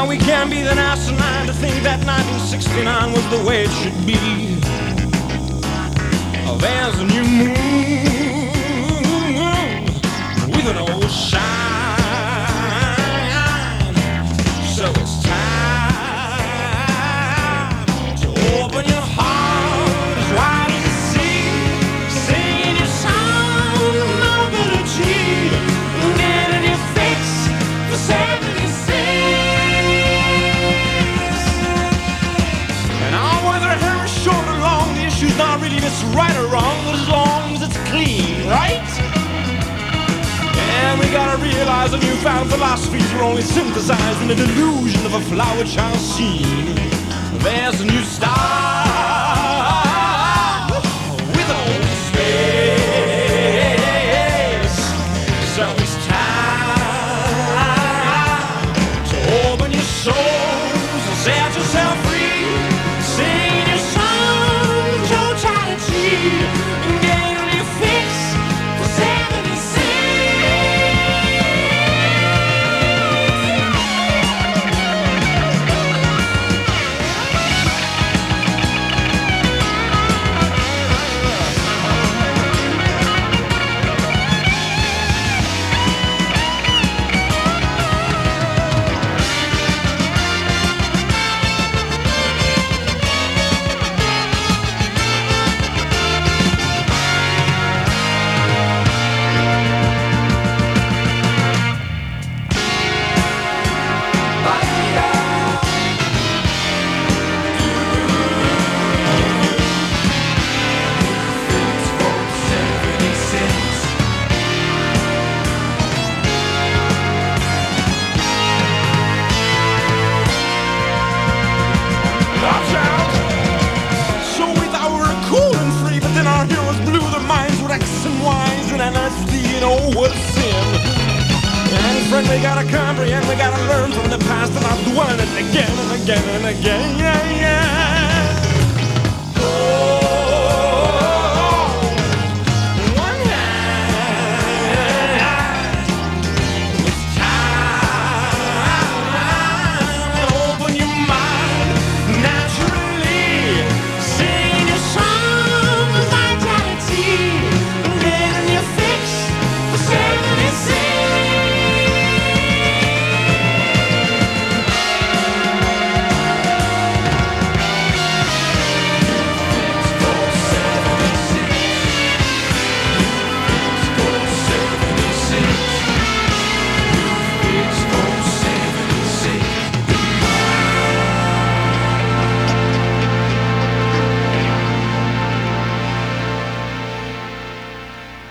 Now we can't be the asinine to think that 1969 was the way it should be. There's a new moon with an old shine. So it's time to open your heart as wide as the sea, singing your song of nobility, getting your fix for 76. And all whether hair is short or long, the issue's not really this right or wrong, but as long as it's clean, right? And we gotta realize the newfound philosophies were only synthesized in the delusion of a flower child scene. There's a new star with an old space. So it's time to open your souls and set yourself free. Sing your songs, your charity, and get your fix for 76. And we gotta comprehend, we gotta learn from the past and not dwell in it again and again and again. Yeah, yeah.